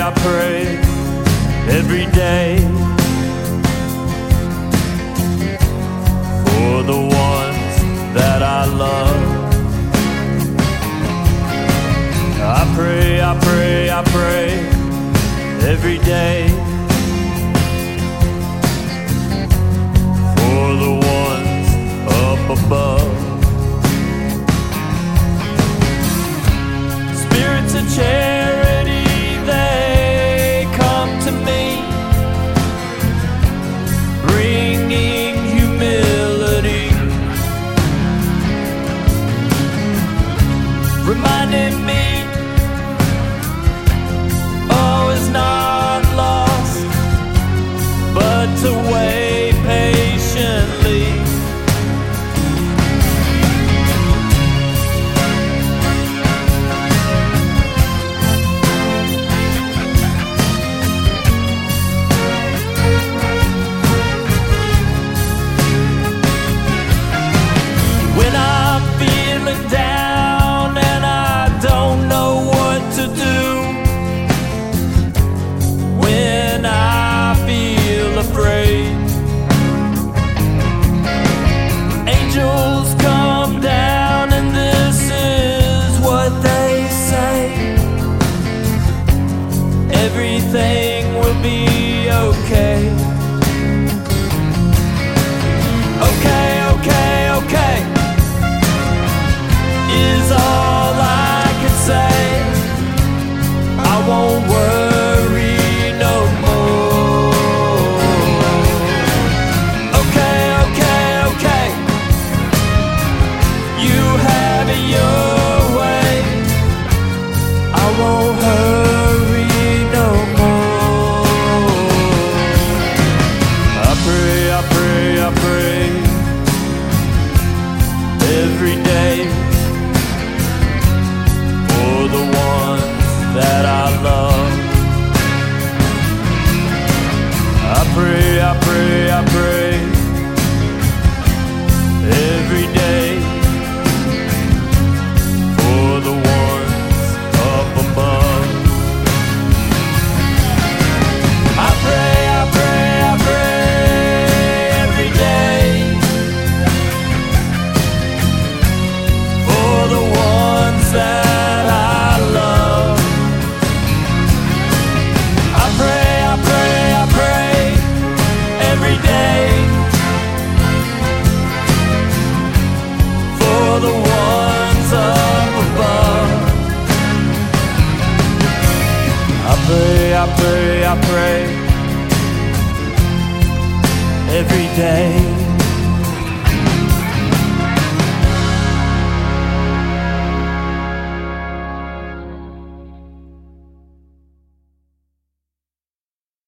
I pray every day for the ones that I love. I pray, I pray, I pray every day for the ones up above. Spirits of charity, they come to me, bringing humility, reminding me all is not lost, but to wait patiently. When I'm feeling down and I don't know what to do, when I feel afraid, angels come down and this is what they say: everything will be okay. Okay, okay, okay is all I can say. I won't worry no more. Okay, okay, okay, you have it your way. I won't hurry no more. I pray, I pray, I pray every day for the ones that I love. I pray, I pray, I pray every day for the ones up above. I pray, I pray, I pray every day for the ones that I love. I pray, I pray, I pray every day for the ones up above. I pray, I pray, I pray every day